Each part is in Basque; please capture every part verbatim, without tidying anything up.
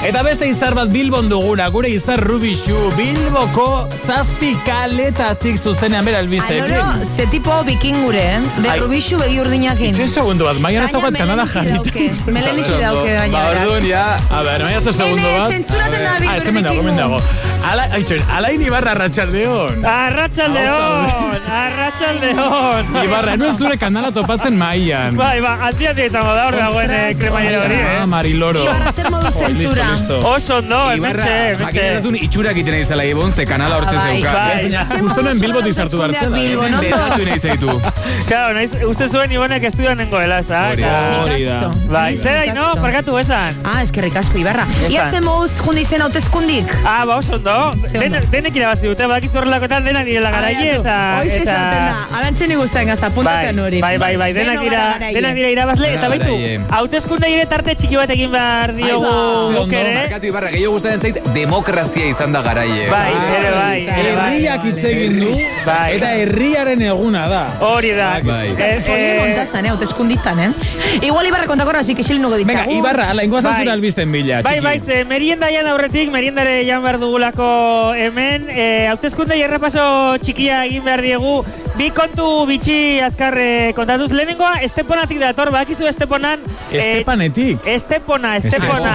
Eta beste izar bat Bilbon duguna, gure izar Rubixu, Bilboko zazpi kaletatik zuzenean bera albiste. Aloro, ze tipo bikingure, eh? De Rubixu begi urdinakin. Itxe segundo bat, maian ez daukat Kanada jarritan. Melen izi dauke baina. Ba, orduan, ja. A ber, maian ez segundo bat. Zentzuraten da begi Ah, ez hemen dago, hemen dago. Alain Ibarra, Arratxaldeon. Arratxaldeon, Arratxaldeon. Ibarra, enuen zure kanala topatzen maian. Bai, ba, aldiat izango da hor dagoen kremailera hori. Ah, Mariloro. Ibarra, zer modu zentzura. Oso ondo, Ibarra, jakin ezazun itxurak iten izela ibon, ze kanala hortxe zeuka. Justo noen Bilbo dizartu bartzela. Bezatu nahi zaitu. Claro, uste zuen Ibonek estudian nengoela, ez da? Hori da. Bai, zer, no, parkatu esan. Ah, eskerrik asko, Ibarra. Ia ze moduz jundi zen hautezkundik? Ah, ba, oso ondo. Denek irabazi dute, badakiz horrelakoetan denak direla garaile eta... Hoxe zaten da, alantxen igusten gazta, puntatean hori. Bai, bai, bai, denak dira irabazle, eta baitu, hautezkunde ire tarte txiki bat egin behar diogu bukere. Markatu Ibarra, gehiago gustaren zait, demokrazia izan da garaile. Bai, ere bai. Herriak hitz egin du, eta herriaren eguna da. Hori da. Folio montazan, eh, hautezkunditan, eh? Igual Ibarra kontakorra, zik esil nugo ditzagu. Venga, Ibarra, ala, ingoa zantzura albizten bila, txiki. Bai, bai, ze, merienda jan aurretik, meriendare jan behar dugulako hemen, hautezkunde errepaso txikia egin behar diegu, bi kontu bitxi azkarre kontatuz. Lehenengoa, Esteponatik dator, badakizu Esteponan... Estepanetik? Estepona, Estepona.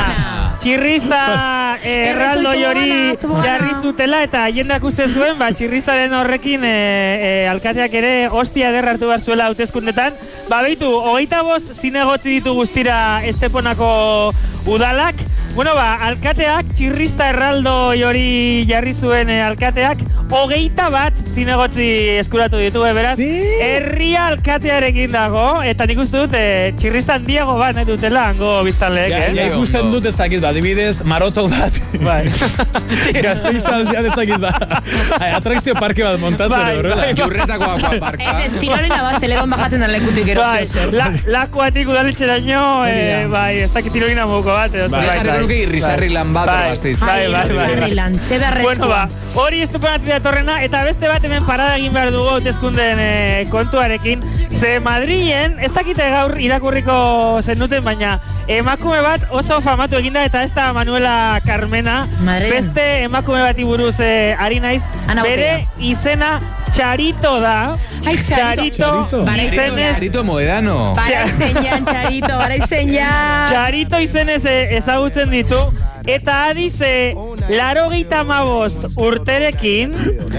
Txirrista erraldo jori jarri zutela eta jendak uste zuen, ba, txirristaren horrekin alkateak ere hostia ederra hartu behar zuela hautezkundetan. Ba, behitu, hogeita bost zinegotzi ditu guztira Esteponako udalak. Bueno, ba, alkateak, txirrista erraldo jori jarri zuen alkateak, hogeita bat zinegotzi eskuratu ditu, beraz. Herria alkatearekin dago, eta nik uste dut, txirrista handiago bat nahi dutela, hango biztanleek, eh? Ja, ikusten dut ez dakit bat, adibidez, maroto bat. Bai. Gazteizaldean ez dakit bat. Atrakzio parke bat montatzen, horrela. Jurretako aquaparka. Ez, ez, tirolina bat, zeledon bajaten da lekutik erosio. Bai, lakuatik udaletxeraino, bai, ez dakit tirolina muko bat, edo zerbait. Nuke irrizarri lan bat orgazteiz. Bai, bai, bai. Irrizarri lan, ze beharrezkoa. Bueno, ba, hori Esteponatik datorrena, eta beste bat hemen parada egin behar dugu hautezkunden kontuarekin. Ze Madrilen, ez dakite gaur irakurriko zenuten, baina emakume bat oso famatu eginda, eta ez da Manuela Carmena. Beste emakume bati buruz ari naiz. Bere izena Txarito da. Ai, Txarito. Izenez... Txarito Moedano. Bara izen Txarito, bara izen Txarito izenez ezagutzen ditu. Eta adize, laro geita mabost urterekin,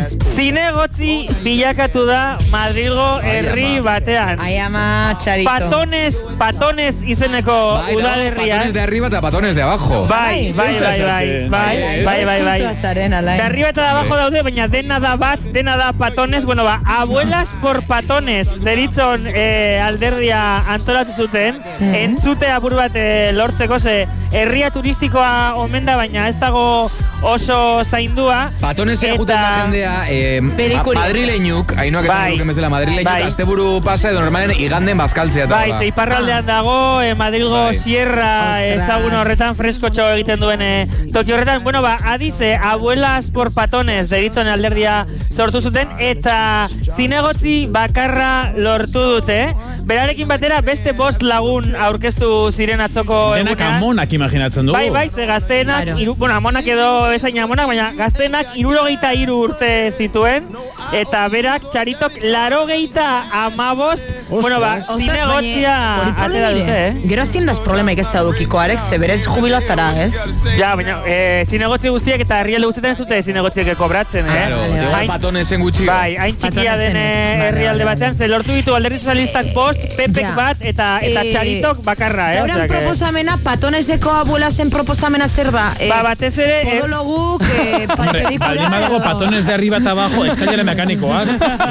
zinegotzi bilakatu da Madrilgo herri batean. Ai ama, Txarito. Patones, patones izeneko udalerria. Patones de arriba eta patones de abajo. Bai, bai, bai, bai, bai, bai, bai, bai. De arriba eta de abajo daude, baina dena da bat, dena da patones, bueno, ba, abuelas por patones, deritzon alderdia antolatu zuten, entzute apur bat lortzeko, ze herria turistikoa omen da, baina ez dago oso zaindua. Patones eguten da jendea, madrileñuk, hainoak esan duken bezala, madrileñuk, asteburu pasa edo normalen iganden bazkaltzea. Bai, ze iparraldean dago, Madrilgo Sierra ezagun horretan, freskotxo egiten duen toki horretan. Bueno, ba, adize, abuelas por patones, deritzen alderdia sortu zuten, eta zinegotzi bakarra lortu dute. Berarekin batera beste bost lagun aurkeztu ziren atzoko egunean. Denak amonak imaginatzen dugu. Bai, bai, ze gazteenak, iru, bueno, amonak edo ezain amonak, baina gazteenak irurogeita iru urte zituen, eta berak Txaritok larogeita amabost, bueno, ba, zinegotzia atera dute, eh? Gero haziendaz problemaik ez da dukiko, Arek, ze berez jubilatara, ez? Ja, baina, eh, zinegotzi guztiek eta herrialde guztietan zute zinegotziek kobratzen, eh? Claro, digo, patonesen gutxi. Bai, hain txikia den herrialde batean, ze lortu ditu alderdi sozialistak bost, Pepek bat eta eta Txaritok bakarra, eh? Euren proposamena, patoneseko abuelazen proposamena zer da? Ba, batez ere... Podologuk, pedikura... Baldin badago patones de arriba eta abajo, eskailera mekanikoak,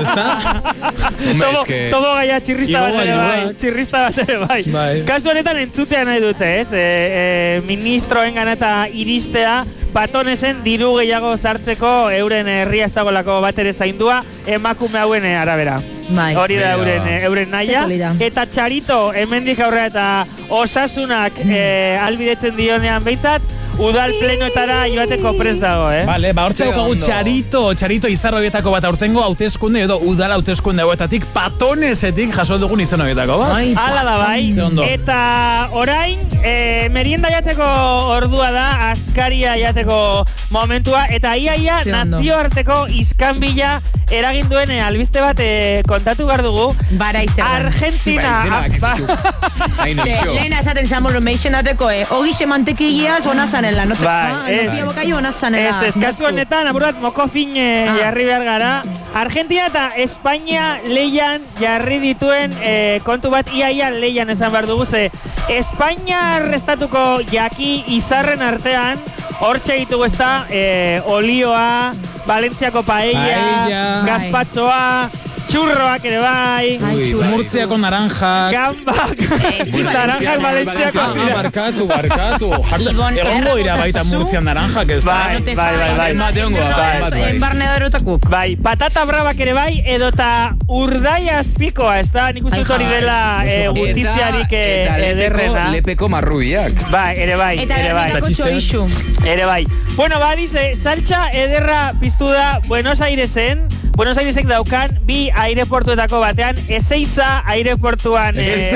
¿está? Tobo gaia txirrista bat ere bai, txirrista bat ere bai. Kasu honetan entzutean nahi dute, ez? Ministroen eta iristea, patonesen diru gehiago zartzeko euren herria ez dagolako bat ere zaindua, emakume hauen arabera. Hori da euren, euren naia. Eta Txarito, hemendik aurrera eta osasunak eh, albidetzen dionean behintzat, udal plenoetara joateko prest dago, eh? Vale, ba, hortxe daukagu Txarito, Txarito izar horietako bat aurtengo hauteskunde edo udal hauteskunde hauetatik patonesetik jaso dugun izan horietako bat. Hala da bai. Eta orain, eh, merienda jateko ordua da, askaria jateko momentua, eta iaia nazioarteko iskanbila eragin duen albiste bat eh, kontatu behar dugu. Bara izan. Argentina. Lehena esaten zan meixen dateko, eh? Ogixe mantekigiaz ona zanela, no te fa? Nozia bokai ona zanela. Ez, ez, kasu honetan, apurat, moko fin eh, ah. jarri behar gara. Argentina eta Espainia leian jarri dituen eh, kontu bat, iaia leian esan behar dugu, ze Espainia restatuko jaki izarren artean, hortxe ditugu ez da, eh, olioa, Valentziako paella, gazpatzoa, churroak ere bai, Murtziako naranjak, gambak, naranjak Valentziako. Ah, barkatu, barkatu. Egongo ira baita Murtzian naranjak ez da. Bai, bai, bai, bai. Enbarne darotakuk. Bai, patata bravak ere bai, edota urdai azpikoa, ez da? Nik uste hori dela gutiziarik ederrena. Eta lepeko marrubiak. Bai, ere bai, ere bai. Eta txoixu. Ere bai. Bueno, ba, dice, saltxa ederra piztu da Buenos Airesen. Buenos Airesek daukan bi aireportuetako batean, Ezeiza aireportuan eh,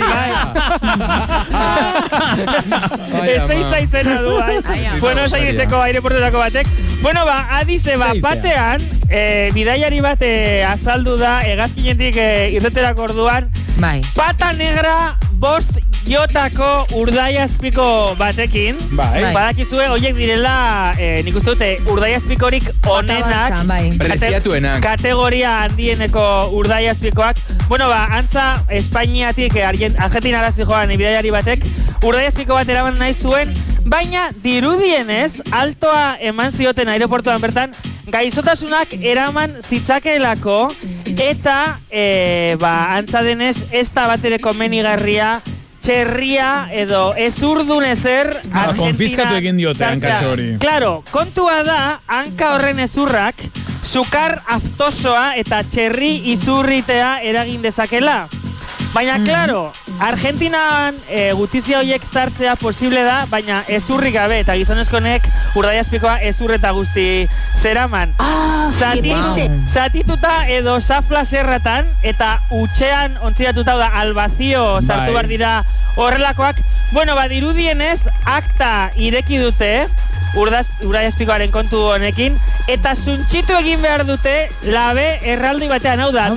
Ezeiza izena du, Buenos Aireseko aireportuetako batek. Bueno, ba, adize, ba, batean, eh, bidaiari bat eh, azaldu da, egazkinetik eh, irreterako orduan, bai. Pata negra bost jotako urdaiazpiko batekin. Bai. Badakizue, horiek direla, eh, nik uste dute, urdaiazpikorik onenak. Preziatuenak. Kategoria handieneko urdaiazpikoak. Bueno, ba, antza Espainiatik, eh, Argentinara zijoan bidaiari batek, urdaiazpiko bat eraman nahi zuen, baina dirudienez, altoa eman zioten aireportuan bertan, gaizotasunak eraman zitzakeelako, eta, e, ba, antza denez, ez da batere komenigarria, txerria edo ezurdun ezer Argentina... Konfiskatu egin diote hankatxo hori. Claro, kontua da, hanka horren ezurrak, sukar aftosoa eta txerri izurritea eragin dezakela. Baina, mm. claro, Argentinan e, gutizia horiek zartzea posible da, baina ezurrik gabe, eta gizonezkonek urdaiazpikoa ezur eta guzti zeraman. Ah, Zati, zatituta edo zafla zerratan, eta utxean ontzidatuta da albazio sartu behar dira horrelakoak. Bueno, badirudienez, akta ireki dute, urdaiazpikoaren kontu honekin, eta zuntxitu egin behar dute labe erraldoi batean, hau da,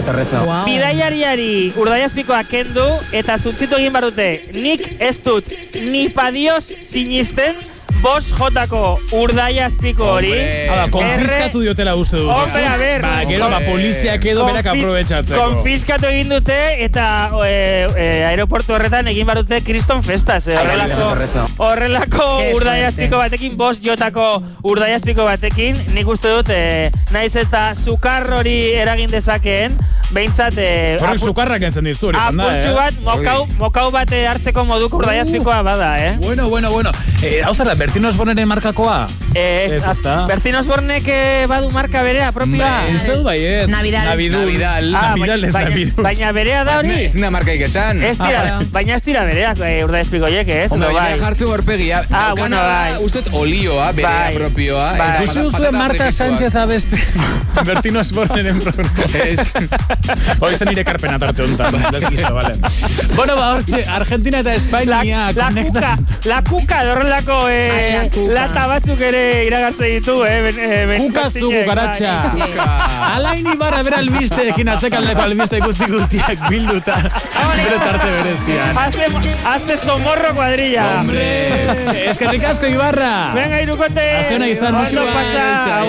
bidaiariari urdaiazpikoa kendu, eta zuntxitu egin behar dute, nik ez dut, ni padioz sinisten, bos jotako urdaiazpiko hori. Hala, konfiskatu diotela uste dut. Hombre, a ver. Ba, gero, ba, poliziak edo berak aprobetxatzeko. Konfiskatu egin dute, eta e, e, aeroportu horretan egin behar dute kriston festas. Eh? Horrelako, horrelako urdaiazpiko batekin, bos jotako urdaiazpiko batekin, nik uste dut, e, naiz eta sukar hori eragin dezakeen, behintzat... E, Horrek sukarrak entzen dizu hori, janda, eh? Apuntxu bat, mokau, mokau bat hartzeko moduko urdaiazpikoa bada, eh? Bueno, bueno, bueno. Eh, hau zara, Bertin Osborneren markakoa? Ez, Bertin Osbornek badu marka berea, propioa. Ez du bai, ez. Navidal. Navidal. Navidal ez Navidul. Baina berea da hori? Ez da markaik esan. Ez dira, baina ez dira bereak, urdaiazpiko hiek, ez? Hombre, baina jartzu gorpegia. Ah, bueno, bai. Ustet olioa, berea propioa. Ikusi duzuen Marta Sánchez abeste Bertin Osborneren programa. Ez. Hoi zen nire karpena tarte honetan. Dezkizo, vale. Bueno, ba, hortxe, Argentina eta Espainia konektan. La kuka, dorrelako lata batzuk ere iragartze ditu, eh? Kukazu kukaratxa. Alain Ibarra bera albisteekin atzekaldeko albiste guzti guztiak bilduta. Bere tarte berezian. Hazte somorro kuadrilla. Hombre, eskerrik asko Ibarra. Venga, irukote. Azte hona izan, musu bat.